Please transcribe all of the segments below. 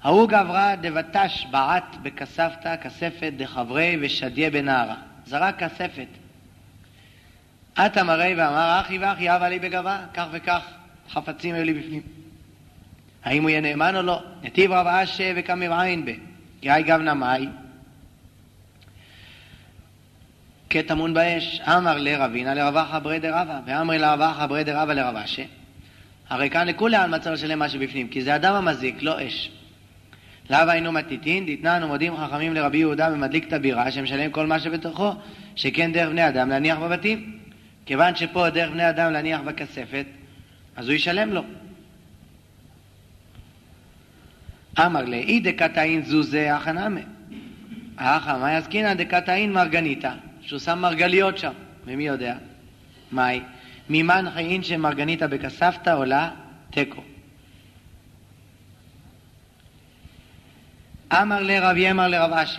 ההוא גברה דבטש בעט בכספתא כספת דחברי ושדיה בנערה. זרק כספת. עטה מראי ואמר, אחי ואחי, אבא לי בגבה, כך וכך, חפצים היו לי בפנים. האם הוא יהיה נאמן או לא? נתיב רב אשה וקמב עין בה, כי היי גב נמי, כתמון באש. אמר לרבינה לרבה חברי דרבה, ואמר לרבה חברי דרבה לרב אשה. הרי כאן לכולי על מצב שלם מה שבפנים, כי זה אדם המזיק, לא אש. לאו היינו מתיתין, דתננו מודים חכמים לרבי יהודה ומדליק את הבירה, שמשלם כל מה שבתוכו, שכן דרך בני אדם להניח בבתים. כיוון שפה דרך בני אדם להניח בכספת, אז הוא ישלם לו. אמר לי, אי דקתאין זוזה החנמה. מה יזכינה דקתאין מרגניתה, שהוא שם מרגליות שם. ומי יודע? מהי? מימן חיין שמרגניתה בכספתא עולה תקו. אמר לרב ימר לרב אשי,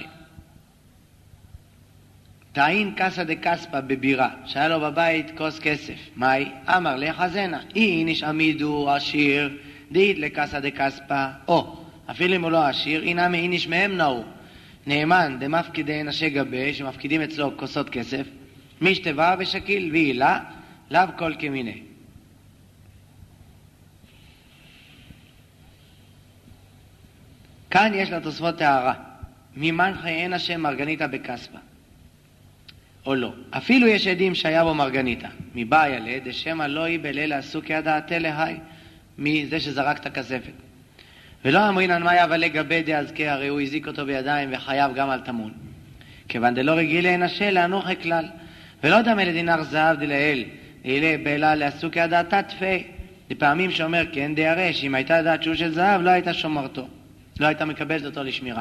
תאין קסא דקספא בבירה, שהיה לו בבית כוס כסף. מהי? אמר לחזנה, איניש עמידו עשיר, דאית לקסא דקספא, או אפילו אם הוא לא עשיר, הנה מאיניש מהם נאו, נאמן דמפקידי נשי גבי, שמפקידים אצלו כוסות כסף, משתבה ושקיל ועילה, לאו כל כמיני. כאן יש לתוספות הערה, מימן חיין השם מרגניתה בכספא, או לא. אפילו יש עדים שהיה בו מרגניתה, מבא ילד, דשמא לא היא בלילה עסוק ידעתה להי, מזה שזרק את הכספת. ולא אמרינן מה יבא לגבי דאזכה, הרי הוא הזיק אותו בידיים וחייב גם על תמון. כיוון דלא רגיל להנשה לאנוך כלל, ולא דמה לדינר זהב דלאל, אלה בלילה לעסוק ידעתה תפי. לפעמים שאומר כן דירא, שאם הייתה דעת שהוא של זהב לא הייתה שומרתו, לא הייתה מקבלת אותו לשמירה.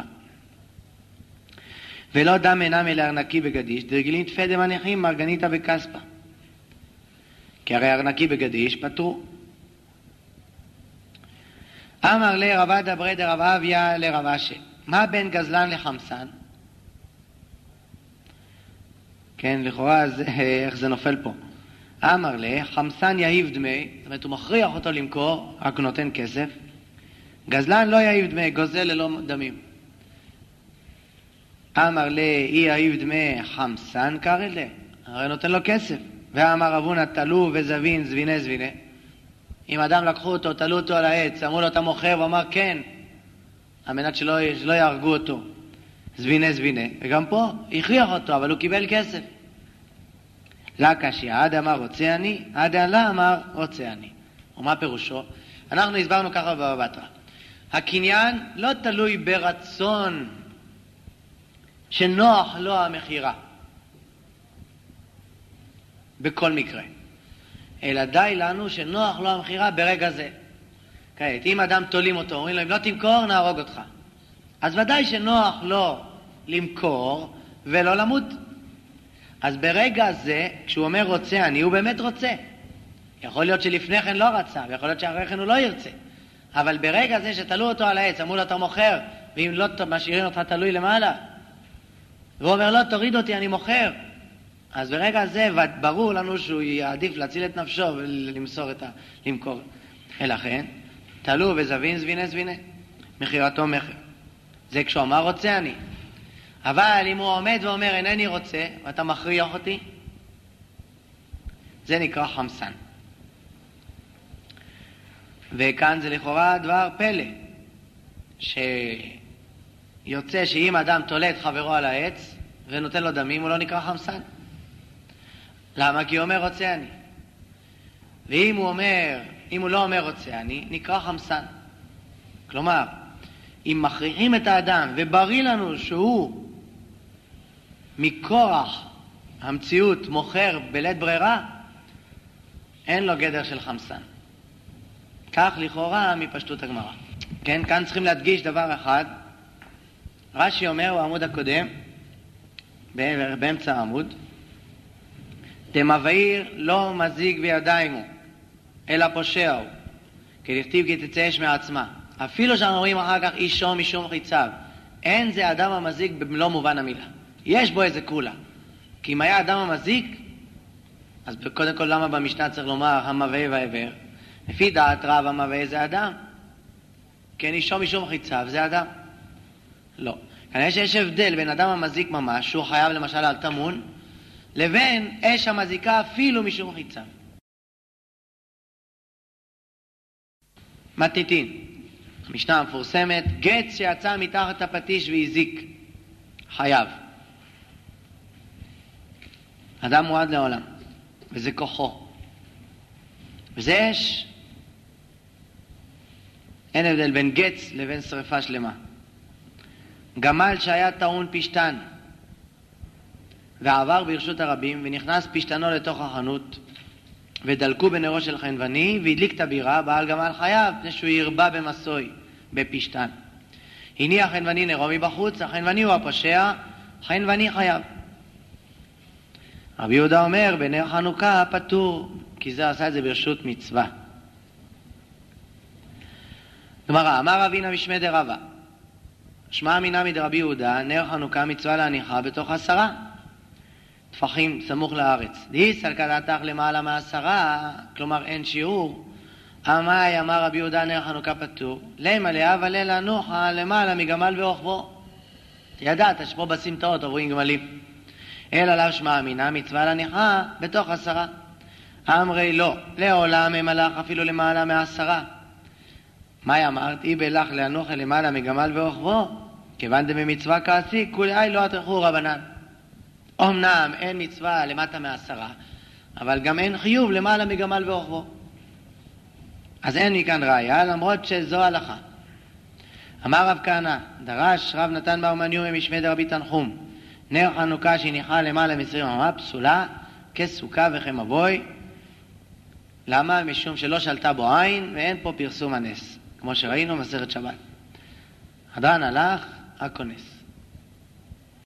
ולא דם אינם אלה ארנקי בגדיש, דרגלים תפי דמניחים מרגניתה בכספא. כי הרי ארנקי בגדיש פטרו. אמר לי רבא דברי דרב אביה לרב אשי, מה בין גזלן לחמסן? כן, לכאורה איך זה נופל פה. אמר לי, חמסן יהיב דמי, זאת אומרת הוא מכריח אותו למכור, רק נותן כסף. גזלן לא יהיב דמי, גוזל ללא דמים. אמר לי, אי יהיב דמי חמסן קרא לי, הרי נותן לו כסף. ואמר רבונה, תלו וזבין זביני זביני. אם אדם לקחו אותו, תלו אותו על העץ, אמרו לו אתה מוכר, ואמר כן, על מנת שלא יהרגו אותו. זביני זביני. וגם פה הכריח אותו, אבל הוא קיבל כסף. לה קשיא, עד אמר רוצה אני, עד לא אמר רוצה אני. ומה פירושו? אנחנו הסברנו ככה בבבא בתרא. הקניין לא תלוי ברצון שנוח לו המחירה. בכל מקרה. אלא די לנו שנוח לו המחירה ברגע זה. כעת, אם אדם תולים אותו, אומרים לו, אם לא תמכור, נהרוג אותך. אז ודאי שנוח לו למכור ולא למות. אז ברגע זה, כשהוא אומר רוצה אני, הוא באמת רוצה. יכול להיות שלפני כן לא רצה, ויכול להיות שאחרי כן הוא לא ירצה. אבל ברגע זה שתלו אותו על העץ, אמרו לו אתה מוכר, ואם לא משאירים אותך תלוי למעלה, והוא אומר לא, תוריד אותי, אני מוכר. אז ברגע זה ברור לנו שהוא יעדיף להציל את נפשו ולמסור למכור. ולכן, תלו וזבין זביני זביני, מחירתו מחיר. זה כשהוא אמר רוצה אני. אבל אם הוא עומד ואומר אינני רוצה, ואתה מכריח אותי, זה נקרא חמסן. וכאן זה לכאורה דבר פלא, שיוצא שאם אדם תולה את חברו על העץ ונותן לו דמים, הוא לא נקרא חמסן. למה? כי הוא אומר רוצה אני. ואם הוא לא אומר רוצה אני, נקרא חמסן. כלומר, אם מכריחים את האדם ובריא לנו שהוא מכורח המציאות מוכר בלית ברירה, אין לו גדר של חמסן. כך לכאורה מפשטות הגמרא. כן, כאן צריכים להדגיש דבר אחד. רש"י אומר בעמוד הקודם, באמצע העמוד, דמבעיר לא מזיג בידיים הוא, אלא פושע הוא, כי לכתיב כי תצא אש מעצמה. אפילו שאנחנו רואים אחר כך אישו משום חיציו, אין זה אדם המזיק במלוא מובן המילה. יש בו איזה קולה. כי אם היה אדם המזיק, אז קודם כל למה במשנה צריך לומר המבעה והעבר? לפי דעת רב המבעה זה אדם. כן, אישו משום חיציו, זה אדם. לא. כנראה שיש הבדל בין אדם המזיק ממש, שהוא חייב למשל על תמון, לבין אש המזיקה אפילו משום חיציו. מתיתין, המשנה המפורסמת, גץ שיצא מתחת הפטיש והזיק, חייב. אדם מועד לעולם, וזה כוחו. וזה אש. אין הבדל בין גץ לבין שריפה שלמה. גמל שהיה טעון פשטן, ועבר ברשות הרבים, ונכנס פשטנו לתוך החנות, ודלקו בנרו של חנווני, והדליק את הבירה, בעל גמל חייב, מפני שהוא ירבה במסוי, בפשטן. הניח חנווני נרו מבחוץ, החנווני הוא הפושע, חנווני חייב. רבי יהודה אומר, בנר חנוכה פטור, כי זה עשה את זה ברשות מצווה. גמרא, אמר אבינה משמי דרבא, שמע אמינא מדרבי יהודה, נר חנוכה מצווה להניחה בתוך 10 טפחים סמוך לארץ. דיס על כדתך למעלה מ10, כלומר אין שיעור. אמאי אמר רבי יהודה נר חנוכה פטור, למה להבה לילה נוחה למעלה מגמל ורוחבו. ידעת שפה בסמטאות עוברים גמלים. אלא לאו שמע אמינא מצווה להניחה בתוך 10. אמרי לא, לעולם אמלך אפילו למעלה מ10. מה אמרת? איבה לך להנוחה למעלה מגמל ורוחבו, כיוון דממצווה כעסי, כולי לא אתרחו רבנן. אמנם אין מצווה למטה מ10, אבל גם אין חיוב למעלה מגמל ורוחבו. אז אין מכאן ראיה, למרות שזו הלכה. אמר רב כהנא, דרש רב נתן בר מניהו משמי דרבי תנחום, נר חנוכה שהניחה למעלה מ20 אמה פסולה, כסוכה וכמבוי. למה? משום שלא שלטה בו עין, ואין פה פרסום הנס, כמו שראינו מסכת שבת. הדרן הלך, הכונס.